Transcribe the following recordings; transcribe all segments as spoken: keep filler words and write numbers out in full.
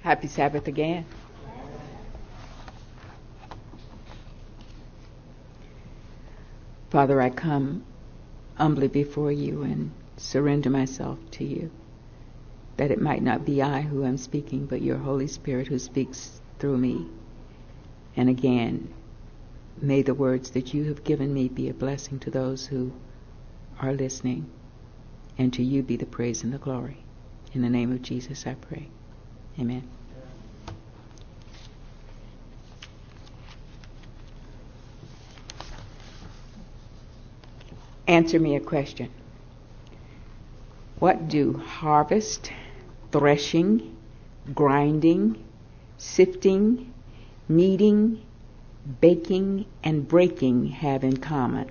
Happy Sabbath again. Father, I come humbly before you and surrender myself to you, that it might not be I who am speaking, but your Holy Spirit who speaks through me. And again, may the words that you have given me be a blessing to those who are listening, and to you be the praise and the glory. In the name of Jesus I pray. Amen. Answer me a question. What do harvest, threshing, grinding, sifting, kneading, baking, and breaking have in common?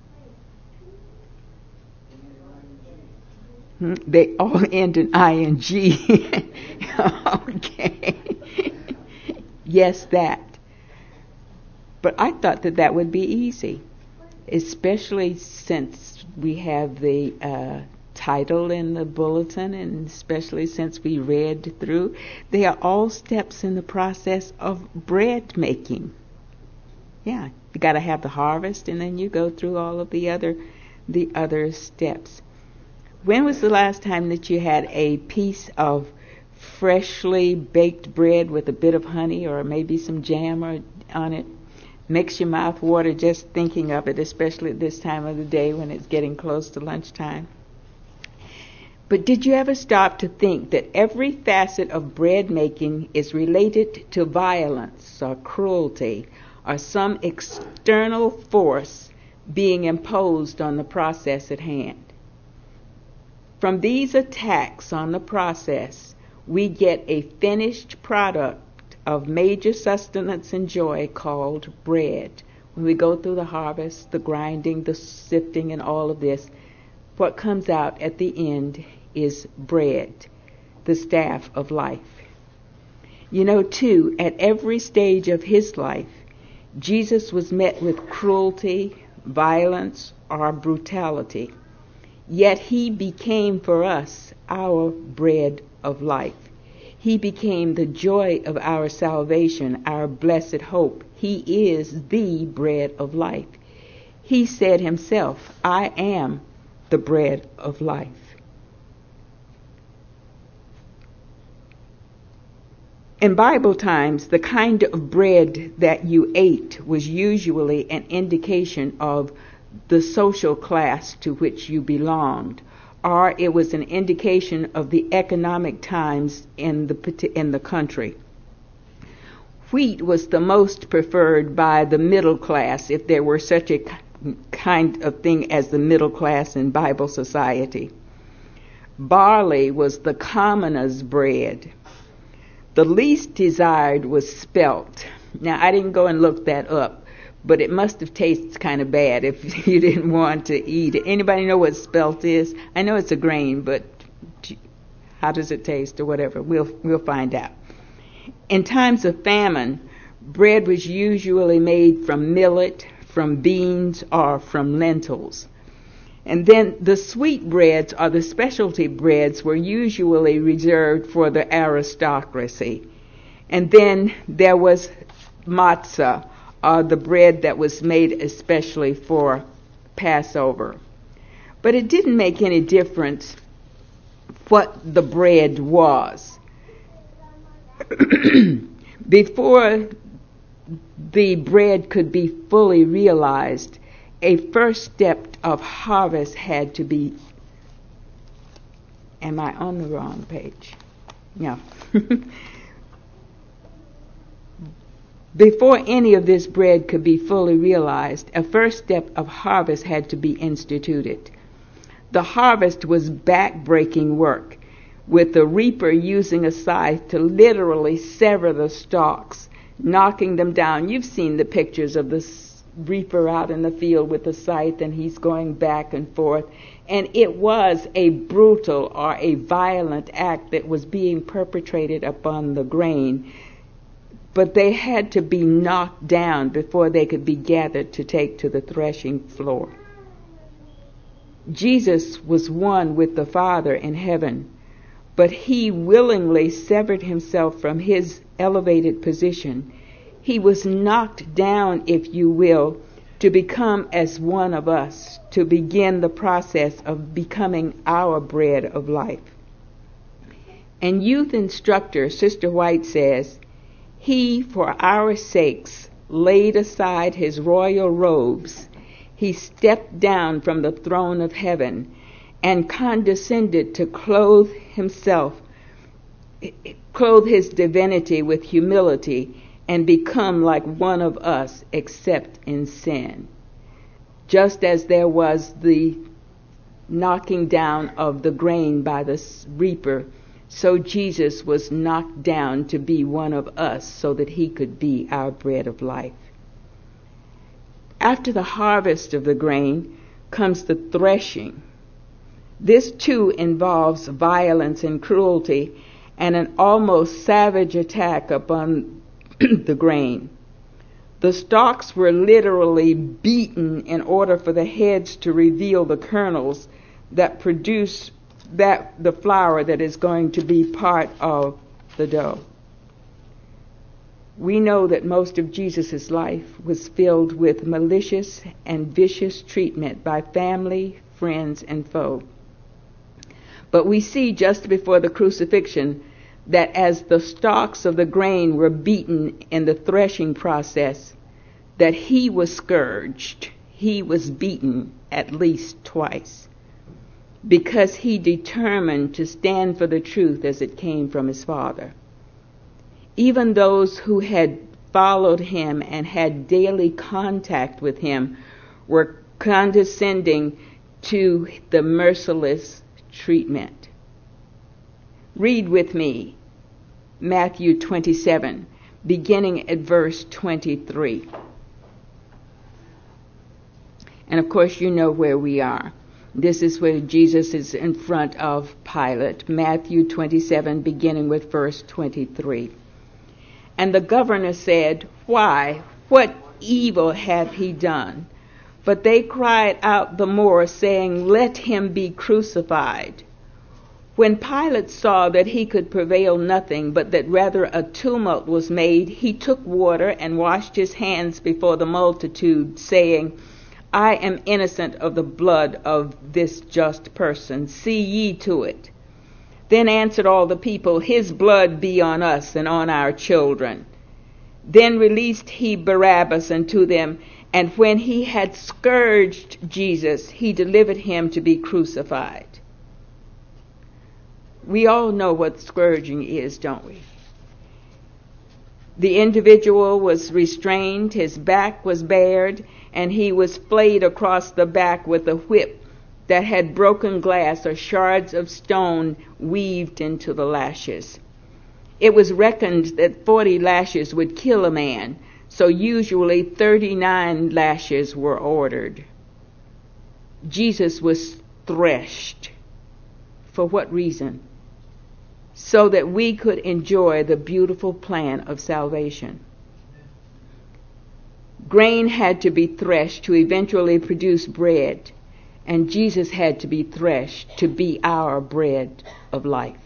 Hmm? They all end in I N G. Okay. Yes, that. But I thought that that would be easy, especially since we have the uh, title in the bulletin, and especially since we read through. They are all steps in the process of bread making. Yeah, you got to have the harvest, and then you go through all of the other, the other steps. When was the last time that you had a piece of freshly baked bread with a bit of honey or maybe some jam or, on it? Makes your mouth water just thinking of it, especially at this time of the day when it's getting close to lunchtime. But did you ever stop to think that every facet of bread making is related to violence or cruelty or some external force being imposed on the process at hand? From these attacks on the process, we get a finished product of major sustenance and joy called bread. When we go through the harvest, the grinding, the sifting, and all of this, what comes out at the end is bread, the staff of life. You know, too, at every stage of his life, Jesus was met with cruelty, violence, or brutality. Yet he became for us our bread of life. He became the joy of our salvation, our blessed hope. He is the bread of life. He said himself, I am the bread of life. In Bible times, the kind of bread that you ate was usually an indication of the social class to which you belonged, or it was an indication of the economic times in the in the country. Wheat was the most preferred by the middle class, if there were such a kind of thing as the middle class in Bible society. Barley was the commoner's bread. The least desired was spelt. Now, I didn't go and look that up, but it must have tasted kind of bad if you didn't want to eat it. Anybody know what spelt is? I know it's a grain, but how does it taste or whatever? We'll we'll find out. In times of famine, bread was usually made from millet, from beans, or from lentils. And then the sweet breads or the specialty breads were usually reserved for the aristocracy. And then there was matzah, or the bread that was made especially for Passover. But it didn't make any difference what the bread was. Before the bread could be fully realized, a first step of harvest had to be... Am I on the wrong page? No. Before any of this bread could be fully realized, a first step of harvest had to be instituted. The harvest was back-breaking work, with the reaper using a scythe to literally sever the stalks, knocking them down. You've seen the pictures of the reaper out in the field with the scythe, and he's going back and forth. And it was a brutal or a violent act that was being perpetrated upon the grain. But they had to be knocked down before they could be gathered to take to the threshing floor. Jesus was one with the Father in heaven, but he willingly severed himself from his elevated position. He was knocked down, if you will, to become as one of us, to begin the process of becoming our bread of life. And youth instructor Sister White says, he, for our sakes, laid aside his royal robes. He stepped down from the throne of heaven and condescended to clothe himself, clothe his divinity with humility, and become like one of us, except in sin. Just as there was the knocking down of the grain by the reaper, so Jesus was knocked down to be one of us so that he could be our bread of life. After the harvest of the grain comes the threshing. This too involves violence and cruelty and an almost savage attack upon the grain. The stalks were literally beaten in order for the heads to reveal the kernels that produce that the flour that is going to be part of the dough. We know that most of Jesus' life was filled with malicious and vicious treatment by family, friends, and foe. But we see just before the crucifixion that as the stalks of the grain were beaten in the threshing process, that he was scourged, he was beaten at least twice, because he determined to stand for the truth as it came from his Father. Even those who had followed him and had daily contact with him were condescending to the merciless treatment. Read with me Matthew twenty-seven, beginning at verse twenty-three. And of course you know where we are. This is where Jesus is in front of Pilate. Matthew twenty-seven, beginning with verse twenty-three. And the governor said, "Why? What evil hath he done?" But they cried out the more, saying, "Let him be crucified." When Pilate saw that he could prevail nothing, but that rather a tumult was made, he took water and washed his hands before the multitude, saying, "I am innocent of the blood of this just person. See ye to it." Then answered all the people, "His blood be on us and on our children." Then released he Barabbas unto them, and when he had scourged Jesus, he delivered him to be crucified. We all know what scourging is, don't we? The individual was restrained, his back was bared, and he was flayed across the back with a whip that had broken glass or shards of stone weaved into the lashes. It was reckoned that forty lashes would kill a man, so usually thirty-nine lashes were ordered. Jesus was threshed. For what reason? So that we could enjoy the beautiful plan of salvation. Grain had to be threshed to eventually produce bread, and Jesus had to be threshed to be our bread of life.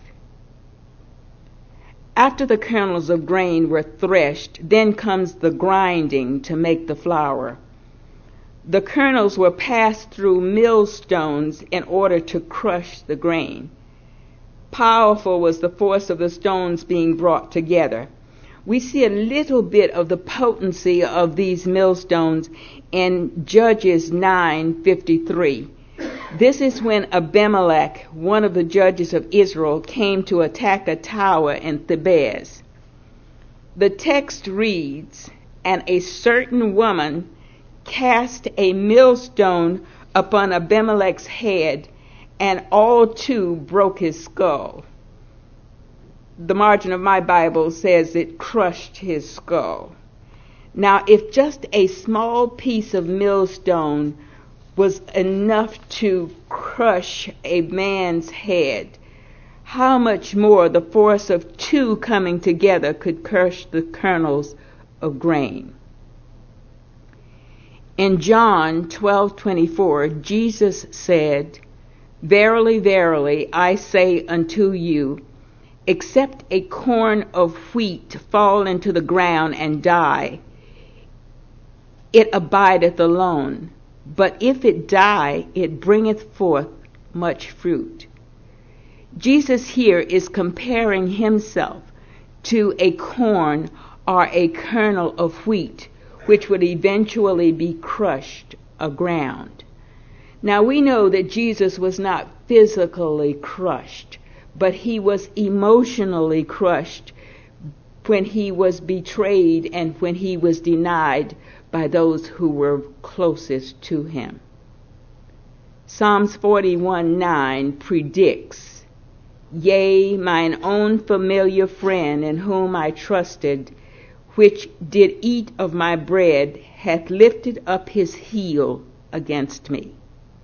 After the kernels of grain were threshed, then comes the grinding to make the flour. The kernels were passed through millstones in order to crush the grain. Powerful was the force of the stones being brought together. We see a little bit of the potency of these millstones in Judges nine fifty-three. This is when Abimelech, one of the judges of Israel, came to attack a tower in Thebez. The text reads, "And a certain woman cast a millstone upon Abimelech's head, and all two broke his skull." The margin of my Bible says it crushed his skull. Now, if just a small piece of millstone was enough to crush a man's head, how much more the force of two coming together could crush the kernels of grain. In John twelve twenty-four, Jesus said, Verily, verily, I say unto you, except a corn of wheat fall into the ground and die, it abideth alone. But if it die, it bringeth forth much fruit. Jesus here is comparing himself to a corn or a kernel of wheat, which would eventually be crushed aground. Now we know that Jesus was not physically crushed, but he was emotionally crushed when he was betrayed and when he was denied by those who were closest to him. Psalms forty-one nine predicts, Yea, mine own familiar friend in whom I trusted, which did eat of my bread, hath lifted up his heel against me.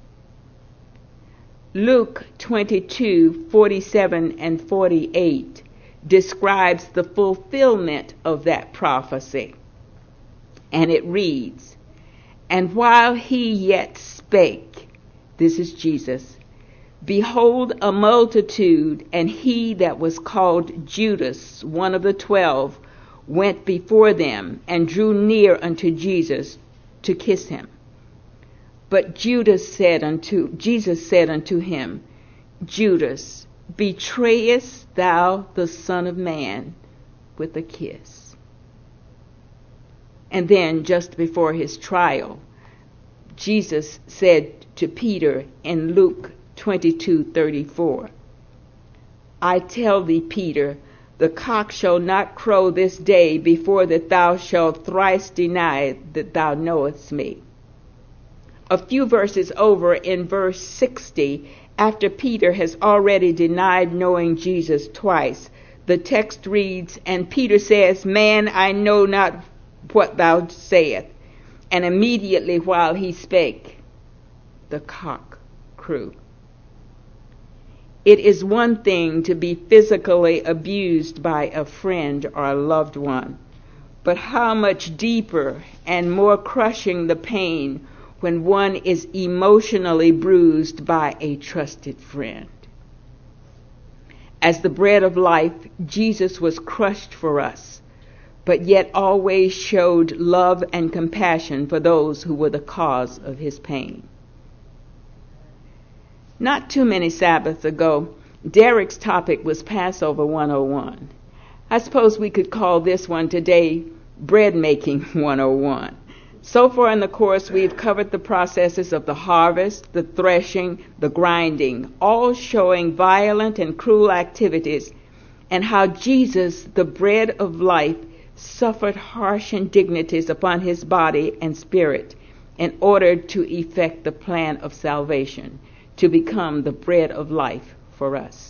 Luke twenty-two forty-seven and forty-eight describes the fulfillment of that prophecy. And it reads, And while he yet spake, this is Jesus, behold, a multitude, and he that was called Judas, one of the twelve, went before them, and drew near unto Jesus to kiss him. But Judas said unto Jesus said unto him, Judas, betrayest thou the Son of Man with a kiss? And then, just before his trial, Jesus said to Peter in Luke twenty-two thirty-four, I tell thee, Peter, the cock shall not crow this day before that thou shalt thrice deny that thou knowest me. A few verses over, in verse sixty, after Peter has already denied knowing Jesus twice, the text reads, And Peter says, Man, I know not what thou sayest. And immediately while he spake, the cock crew. It is one thing to be physically abused by a friend or a loved one, but how much deeper and more crushing the pain when one is emotionally bruised by a trusted friend. As the bread of life, Jesus was crushed for us, but yet always showed love and compassion for those who were the cause of his pain. Not too many Sabbaths ago, Derek's topic was Passover one oh one. I suppose we could call this one today Bread Making one oh one. So far in the course, we've covered the processes of the harvest, the threshing, the grinding, all showing violent and cruel activities, and how Jesus, the bread of life, suffered harsh indignities upon his body and spirit in order to effect the plan of salvation, to become the bread of life for us.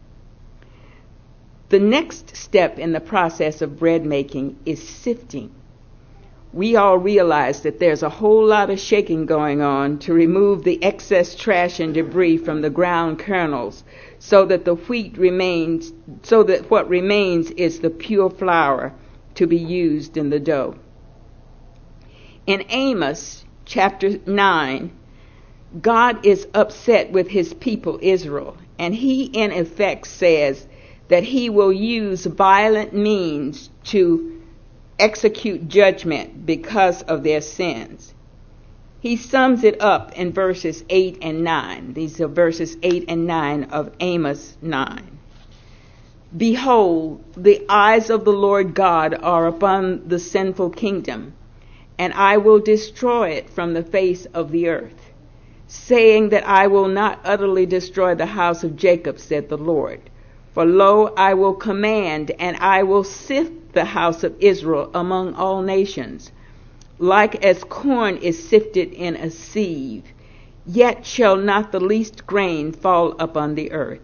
The next step in the process of bread making is sifting. We all realize that there's a whole lot of shaking going on to remove the excess trash and debris from the ground kernels, so that the wheat remains, so that what remains is the pure flour to be used in the dough. In Amos chapter nine, God is upset with his people Israel, and he in effect says that he will use violent means to execute judgment because of their sins. He sums it up in verses eight and nine. These are verses eight and nine of Amos nine. Behold, the eyes of the Lord God are upon the sinful kingdom, and I will destroy it from the face of the earth, saying that I will not utterly destroy the house of Jacob, said the Lord. For lo, I will command, and I will sift the house of Israel among all nations, like as corn is sifted in a sieve, yet shall not the least grain fall upon the earth.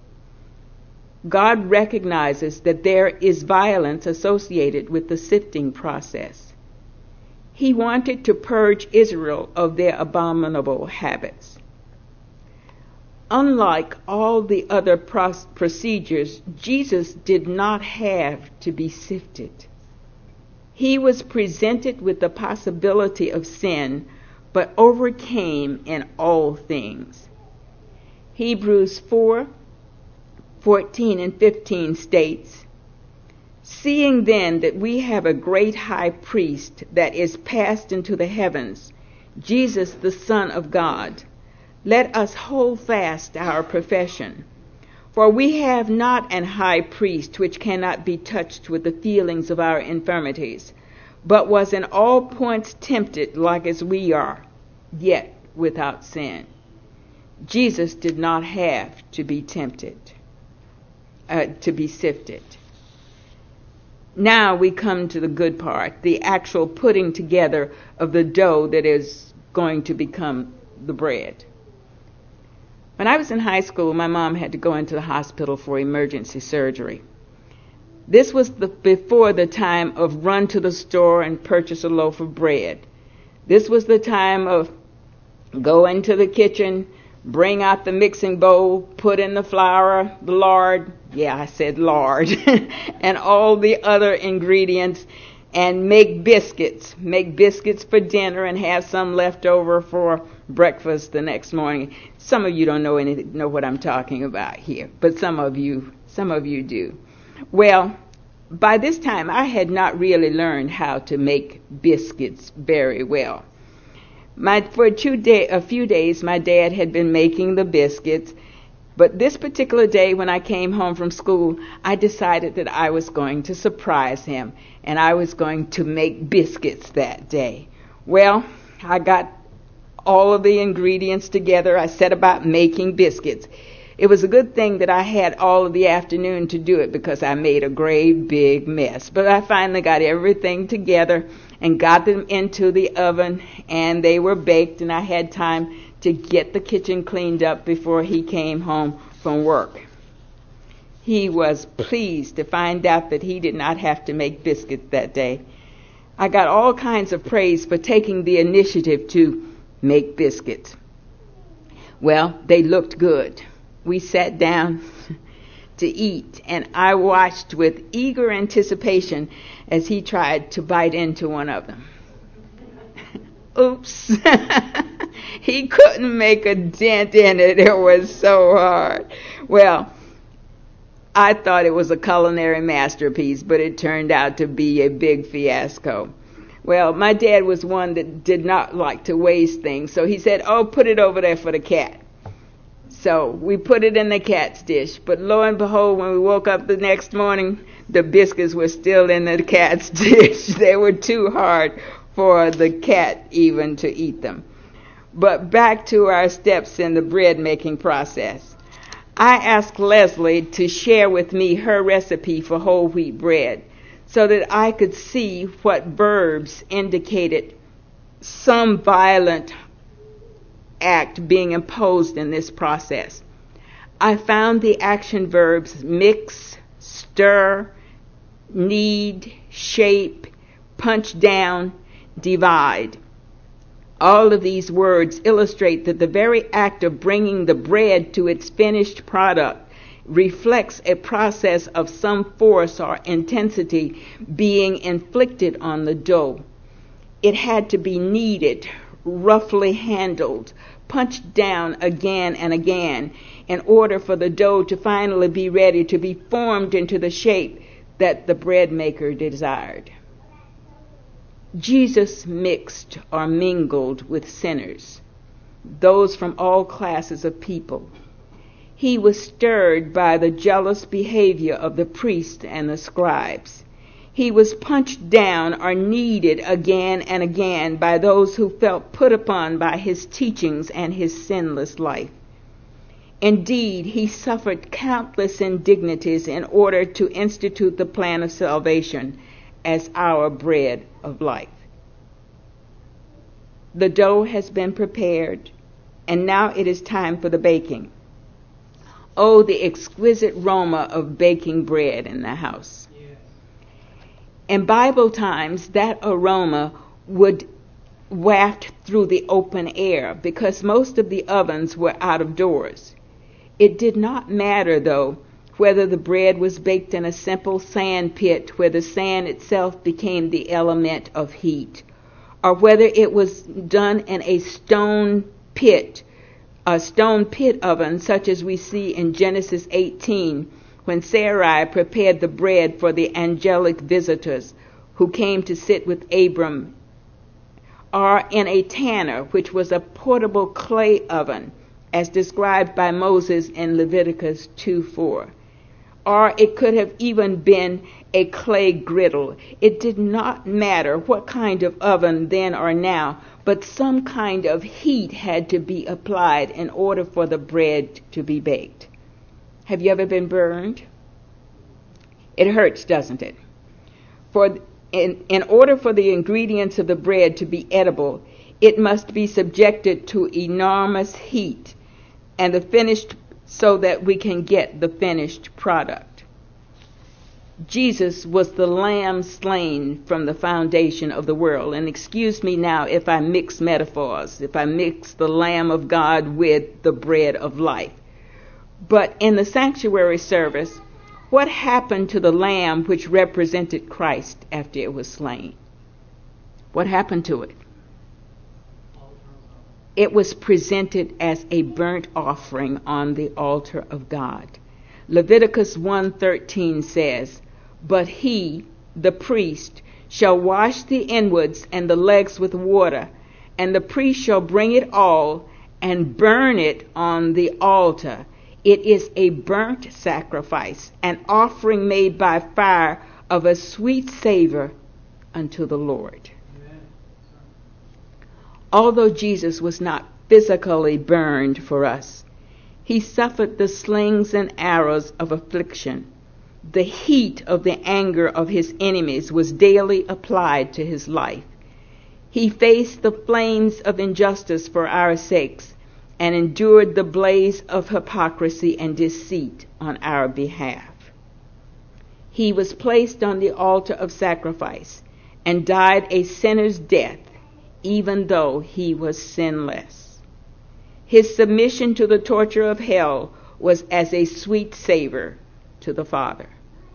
God recognizes that there is violence associated with the sifting process. He wanted to purge Israel of their abominable habits. Unlike all the other pro- procedures, Jesus did not have to be sifted. He was presented with the possibility of sin, but overcame in all things. Hebrews four, fourteen and fifteen states, "Seeing then that we have a great high priest that is passed into the heavens, Jesus the Son of God, let us hold fast our profession. For we have not an high priest which cannot be touched with the feelings of our infirmities, but was in all points tempted like as we are, yet without sin." Jesus did not have to be tempted, uh, to be sifted. Now we come to the good part, the actual putting together of the dough that is going to become the bread. When I was in high school, my mom had to go into the hospital for emergency surgery. This was the, before the time of run to the store and purchase a loaf of bread. This was the time of go into the kitchen, bring out the mixing bowl, put in the flour, the lard, yeah, I said lard, and all the other ingredients, and make biscuits. Make biscuits for dinner and have some left over for breakfast the next morning. Some of you don't know anything, know what I'm talking about here, but some of you, some of you do. Well, by this time I had not really learned how to make biscuits very well. My, for a, two day, a few days, my dad had been making the biscuits, but this particular day when I came home from school, I decided that I was going to surprise him, and I was going to make biscuits that day. Well, I got all of the ingredients together. I set about making biscuits. It was a good thing that I had all of the afternoon to do it because I made a great big mess. But I finally got everything together and got them into the oven, and they were baked, and I had time to get the kitchen cleaned up before he came home from work. He was pleased to find out that he did not have to make biscuits that day. I got all kinds of praise for taking the initiative to make biscuits. Well, they looked good. We sat down to eat, and I watched with eager anticipation as he tried to bite into one of them. Oops. He couldn't make a dent in it. It was so hard. Well, I thought it was a culinary masterpiece, but it turned out to be a big fiasco. Well, my dad was one that did not like to waste things, so he said, "Oh, put it over there for the cat." So we put it in the cat's dish, but lo and behold, when we woke up the next morning, the biscuits were still in the cat's dish. They were too hard for the cat even to eat them. But back to our steps in the bread making process. I asked Leslie to share with me her recipe for whole wheat bread so that I could see what verbs indicated some violent act being imposed in this process. I found the action verbs mix, stir, knead, shape, punch down, divide. All of these words illustrate that the very act of bringing the bread to its finished product reflects a process of some force or intensity being inflicted on the dough. It had to be kneaded, roughly handled, punched down again and again in order for the dough to finally be ready to be formed into the shape that the bread maker desired. Jesus mixed or mingled with sinners, those from all classes of people. He was stirred by the jealous behavior of the priests and the scribes. He was punched down or kneaded again and again by those who felt put upon by his teachings and his sinless life. Indeed, he suffered countless indignities in order to institute the plan of salvation as our bread of life. The dough has been prepared, and now it is time for the baking. Oh, the exquisite aroma of baking bread in the house. In Bible times, that aroma would waft through the open air because most of the ovens were out of doors. It did not matter, though, whether the bread was baked in a simple sand pit where the sand itself became the element of heat, or whether it was done in a stone pit a stone pit oven such as we see in Genesis eighteen, when Sarai prepared the bread for the angelic visitors who came to sit with Abram, or in a tanner, which was a portable clay oven, as described by Moses in Leviticus two four. Or it could have even been a clay griddle. It did not matter what kind of oven then or now, but some kind of heat had to be applied in order for the bread to be baked. Have you ever been burned? It hurts, doesn't it? For in, in order for the ingredients of the bread to be edible, it must be subjected to enormous heat, and the finished so that we can get the finished product. Jesus was the lamb slain from the foundation of the world. And excuse me now if I mix metaphors, if I mix the Lamb of God with the bread of life. But in the sanctuary service, what happened to the lamb which represented Christ after it was slain? What happened to it? It was presented as a burnt offering on the altar of God. Leviticus one thirteen says, "But he, the priest, shall wash the inwards and the legs with water, and the priest shall bring it all and burn it on the altar. It is a burnt sacrifice, an offering made by fire of a sweet savor unto the Lord." Although Jesus was not physically burned for us, he suffered the slings and arrows of affliction. The heat of the anger of his enemies was daily applied to his life. He faced the flames of injustice for our sakes and endured the blaze of hypocrisy and deceit on our behalf. He was placed on the altar of sacrifice and died a sinner's death, even though he was sinless. His submission to the torture of hell was as a sweet savor to the Father.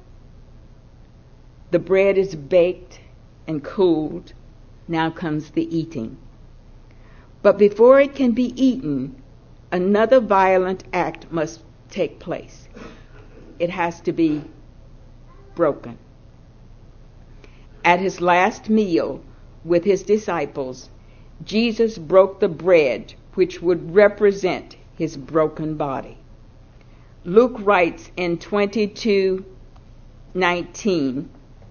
The bread is baked and cooled. Now comes the eating. But before it can be eaten, another violent act must take place. It has to be broken. At his last meal with his disciples, Jesus broke the bread which would represent his broken body. Luke writes in twenty-two nineteen,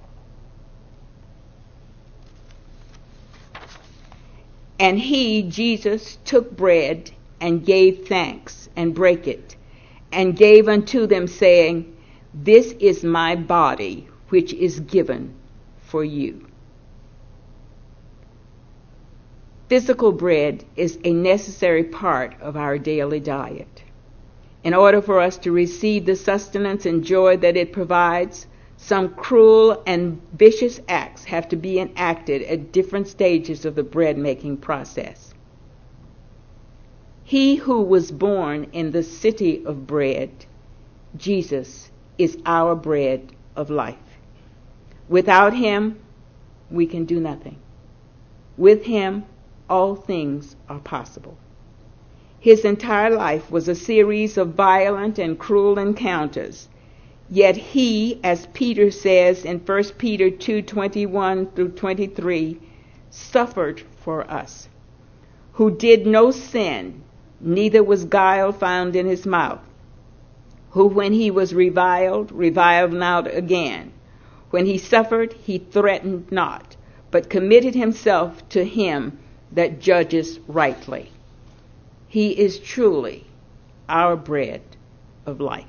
"And he, Jesus, took bread and gave thanks and brake it, and gave unto them, saying, This is my body, which is given for you." Physical bread is a necessary part of our daily diet. In order for us to receive the sustenance and joy that it provides, some cruel and vicious acts have to be enacted at different stages of the bread-making process. He who was born in the city of bread, Jesus, is our bread of life. Without him, we can do nothing. With him, all things are possible. His entire life was a series of violent and cruel encounters. Yet he, as Peter says in First Peter two twenty-one through twenty-three, suffered for us, who did no sin, neither was guile found in his mouth, who when he was reviled, reviled not again. When he suffered, he threatened not, but committed himself to him that judges rightly. He is truly our bread of life.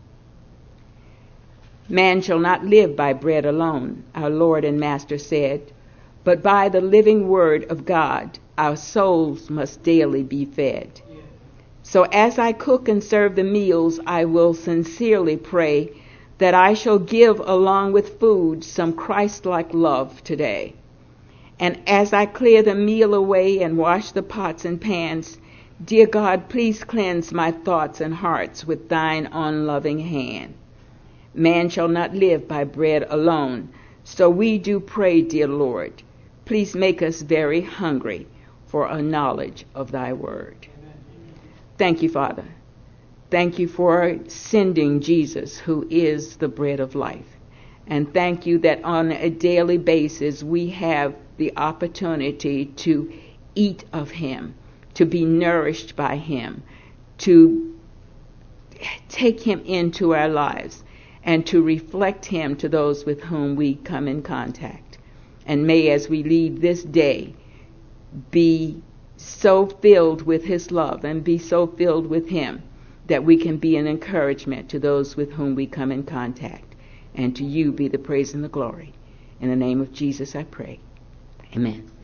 Man shall not live by bread alone, our Lord and Master said, but by the living word of God, our souls must daily be fed. So as I cook and serve the meals, I will sincerely pray that I shall give along with food some Christ-like love today. And as I clear the meal away and wash the pots and pans, dear God, please cleanse my thoughts and hearts with thine unloving hand. Man shall not live by bread alone, so we do pray, dear Lord, please make us very hungry for a knowledge of thy word. Thank you, Father. Thank you for sending Jesus, who is the bread of life. And thank you that on a daily basis we have the opportunity to eat of him, to be nourished by him, to take him into our lives, and to reflect him to those with whom we come in contact. And may, as we leave this day, be so filled with his love and be so filled with him that we can be an encouragement to those with whom we come in contact. And to you be the praise and the glory. In the name of Jesus I pray. Amen.